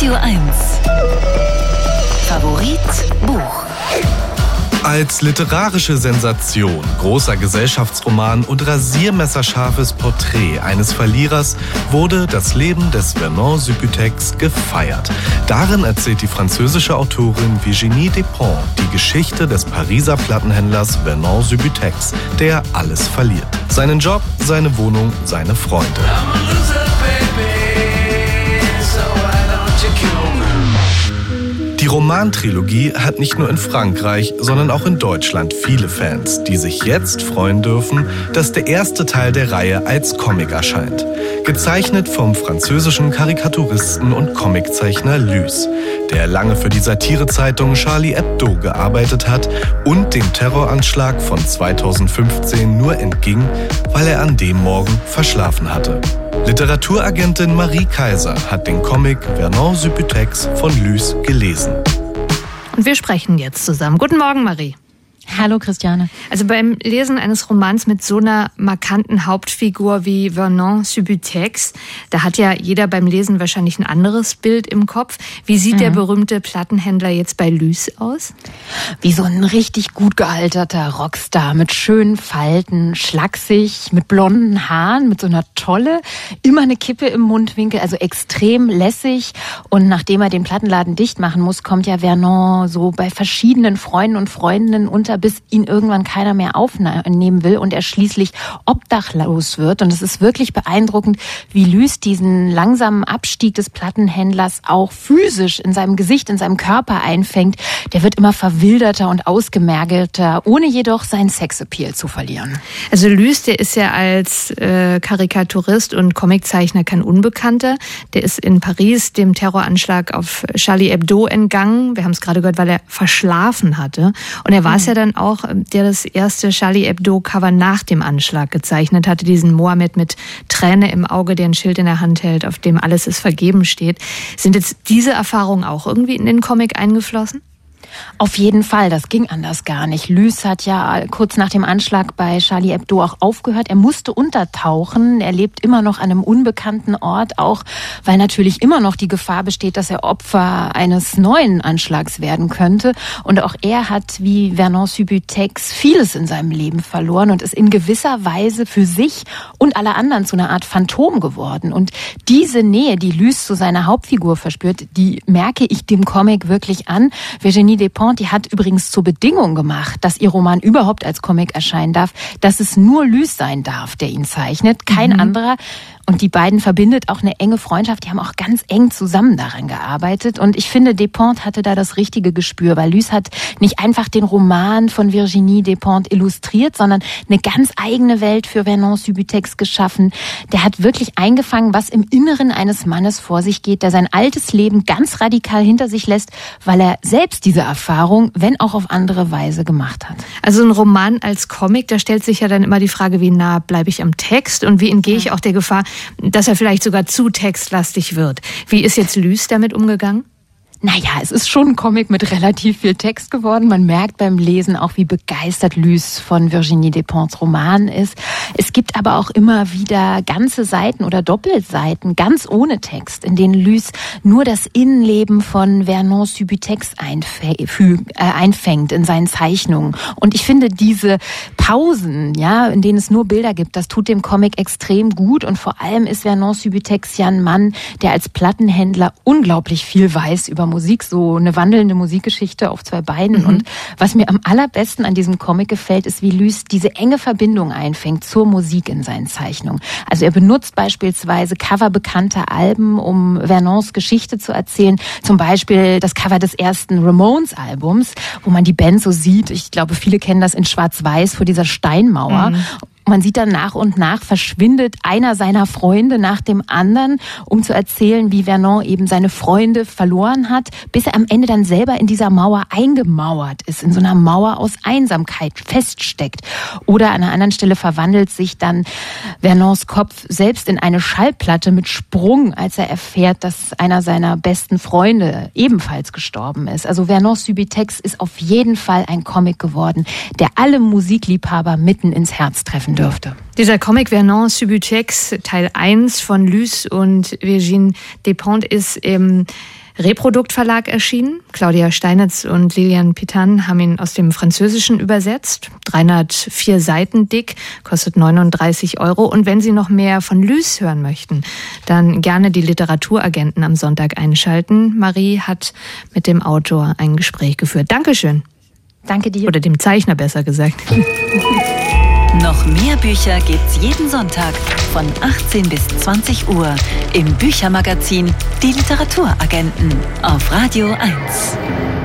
Radio 1. Favorit Buch. Als literarische Sensation, großer Gesellschaftsroman und rasiermesserscharfes Porträt eines Verlierers wurde das Leben des Vernon Subutex gefeiert. Darin erzählt die französische Autorin Virginie Despentes die Geschichte des Pariser Plattenhändlers Vernon Subutex, der alles verliert. Seinen Job, seine Wohnung, seine Freunde. Die Romantrilogie hat nicht nur in Frankreich, sondern auch in Deutschland viele Fans, die sich jetzt freuen dürfen, dass der erste Teil der Reihe als Comic erscheint. Gezeichnet vom französischen Karikaturisten und Comiczeichner Lys, der lange für die Satirezeitung Charlie Hebdo gearbeitet hat und dem Terroranschlag von 2015 nur entging, weil er an dem Morgen verschlafen hatte. Literaturagentin Marie Kaiser hat den Comic Vernon Subutex von Lys gelesen. Und wir sprechen jetzt zusammen. Guten Morgen, Marie. Hallo, Christiane. Also beim Lesen eines Romans mit so einer markanten Hauptfigur wie Vernon Subutex, da hat ja jeder beim Lesen wahrscheinlich ein anderes Bild im Kopf. Wie sieht der berühmte Plattenhändler jetzt bei Lys aus? Wie so ein richtig gut gealterter Rockstar mit schönen Falten, schlaksig, mit blonden Haaren, mit so einer Tolle, immer eine Kippe im Mundwinkel, also extrem lässig. Und nachdem er den Plattenladen dicht machen muss, kommt ja Vernon so bei verschiedenen Freunden und Freundinnen unter, bis ihn irgendwann keiner mehr aufnehmen will und er schließlich obdachlos wird. Und es ist wirklich beeindruckend, wie Lys diesen langsamen Abstieg des Plattenhändlers auch physisch in seinem Gesicht, in seinem Körper einfängt. Der wird immer verwilderter und ausgemergelter, ohne jedoch seinen Sexappeal zu verlieren. Also Lys, der ist ja als Karikaturist und Comiczeichner kein Unbekannter. Der ist in Paris dem Terroranschlag auf Charlie Hebdo entgangen. Wir haben es gerade gehört, weil er verschlafen hatte. Und er war es ja dann auch, der das erste Charlie Hebdo-Cover nach dem Anschlag gezeichnet hatte. Diesen Mohammed mit Träne im Auge, der ein Schild in der Hand hält, auf dem alles ist vergeben steht. Sind jetzt diese Erfahrungen auch irgendwie in den Comic eingeflossen? Auf jeden Fall, das ging anders gar nicht. Lys hat ja kurz nach dem Anschlag bei Charlie Hebdo auch aufgehört. Er musste untertauchen. Er lebt immer noch an einem unbekannten Ort, auch weil natürlich immer noch die Gefahr besteht, dass er Opfer eines neuen Anschlags werden könnte. Und auch er hat, wie Vernon Subutex, vieles in seinem Leben verloren und ist in gewisser Weise für sich und alle anderen zu einer Art Phantom geworden. Und diese Nähe, die Lys zu seiner Hauptfigur verspürt, die merke ich dem Comic wirklich an. Virginie Despentes, die hat übrigens zur Bedingung gemacht, dass ihr Roman überhaupt als Comic erscheinen darf, dass es nur Lys sein darf, der ihn zeichnet, kein anderer. Und die beiden verbindet auch eine enge Freundschaft. Die haben auch ganz eng zusammen daran gearbeitet. Und ich finde, Despentes hatte da das richtige Gespür, weil Lys hat nicht einfach den Roman von Virginie Despentes illustriert, sondern eine ganz eigene Welt für Vernon Subutex geschaffen. Der hat wirklich eingefangen, was im Inneren eines Mannes vor sich geht, der sein altes Leben ganz radikal hinter sich lässt, weil er selbst diese Erfahrung, wenn auch auf andere Weise, gemacht hat. Also ein Roman als Comic, da stellt sich ja dann immer die Frage, wie nah bleibe ich am Text und wie entgehe ich auch der Gefahr, dass er vielleicht sogar zu textlastig wird. Wie ist jetzt Lys damit umgegangen? Naja, es ist schon ein Comic mit relativ viel Text geworden. Man merkt beim Lesen auch, wie begeistert Lys von Virginie Despentes Roman ist. Es gibt aber auch immer wieder ganze Seiten oder Doppelseiten, ganz ohne Text, in denen Lys nur das Innenleben von Vernon Subutex einfängt in seinen Zeichnungen. Und ich finde, diese Pausen, ja, in denen es nur Bilder gibt, das tut dem Comic extrem gut. Und vor allem ist Vernon Subutex ja ein Mann, der als Plattenhändler unglaublich viel weiß über Musik, so eine wandelnde Musikgeschichte auf zwei Beinen. Und was mir am allerbesten an diesem Comic gefällt, ist, wie Lys diese enge Verbindung einfängt zur Musik in seinen Zeichnungen. Also er benutzt beispielsweise Cover bekannter Alben, um Vernons Geschichte zu erzählen. Zum Beispiel das Cover des ersten Ramones-Albums, wo man die Band so sieht. Ich glaube, viele kennen das in Schwarz-Weiß vor dieser Steinmauer. Man sieht dann nach und nach verschwindet einer seiner Freunde nach dem anderen, um zu erzählen, wie Vernon eben seine Freunde verloren hat, bis er am Ende dann selber in dieser Mauer eingemauert ist, in so einer Mauer aus Einsamkeit feststeckt. Oder an einer anderen Stelle verwandelt sich dann Vernons Kopf selbst in eine Schallplatte mit Sprung, als er erfährt, dass einer seiner besten Freunde ebenfalls gestorben ist. Also Vernon Subutex ist auf jeden Fall ein Comic geworden, der alle Musikliebhaber mitten ins Herz treffen dürfte. Dieser Comic Vernon Subutex, Teil 1 von Luce und Virginie Despentes, ist im Reprodukt-Verlag erschienen. Claudia Steinitz und Lilian Pitan haben ihn aus dem Französischen übersetzt. 304 Seiten dick, kostet 39 €. Und wenn Sie noch mehr von Luce hören möchten, dann gerne die Literaturagenten am Sonntag einschalten. Marie hat mit dem Autor ein Gespräch geführt. Dankeschön. Danke dir. Oder dem Zeichner, besser gesagt. Noch mehr Bücher gibt's jeden Sonntag von 18 bis 20 Uhr im Büchermagazin Die Literaturagenten auf Radio 1.